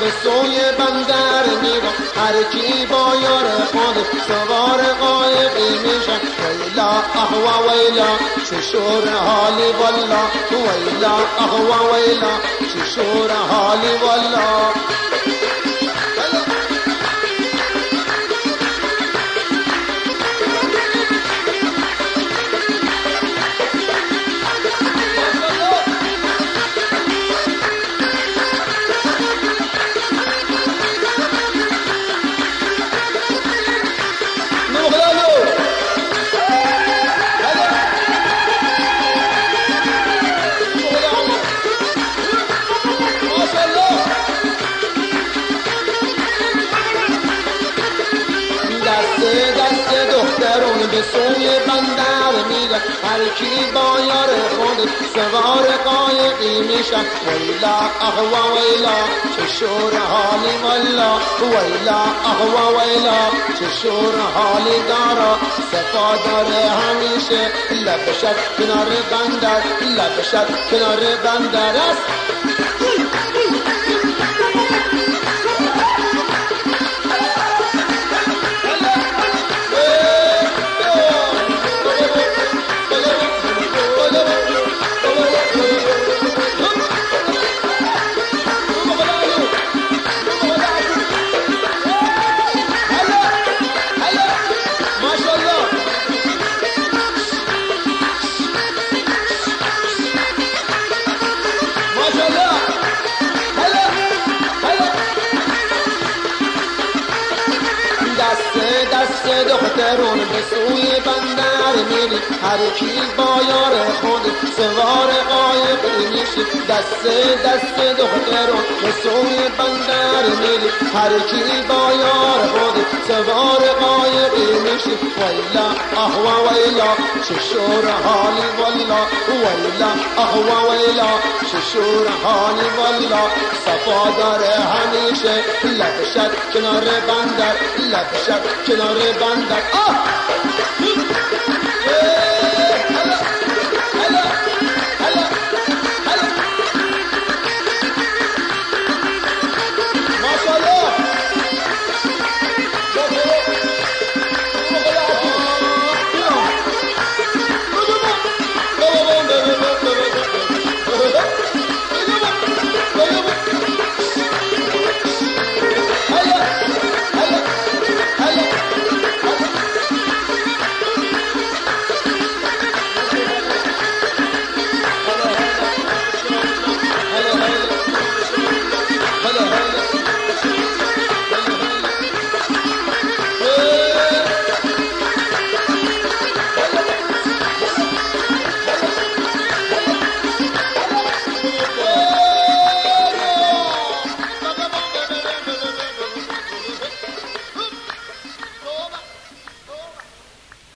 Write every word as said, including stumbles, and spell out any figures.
به سوی بندر میرم، هر کی با یار خود سوار قایقی میشن. ویلا احوا ویلا چه شور حالی والا، ویلا احوا ویلا چه شور حالی والا. به سوی بندر میرن، هر کی با یار خود سوار قایقی میشن. ویلا احوا ویلا چه شور حالی والا، ویلا احوا ویلا چه شور حالی دارا. صفا داره همیشه لبشت کنار بندر، لبشت کنار بندر است. دخترون به سوی بندر میری، هر کی با یار خود سوار قایقی میشی. دست دست دخترون به سوی بندر میری، هر کی با یار خود سوار قایقی میشی. ویلا احوا ویلا چه شور حالی والا، ویلا احوا ویلا چه شور حالی والا. صفا داره همیشه لبشت کنار بندر، لبشت کنار بندر. آه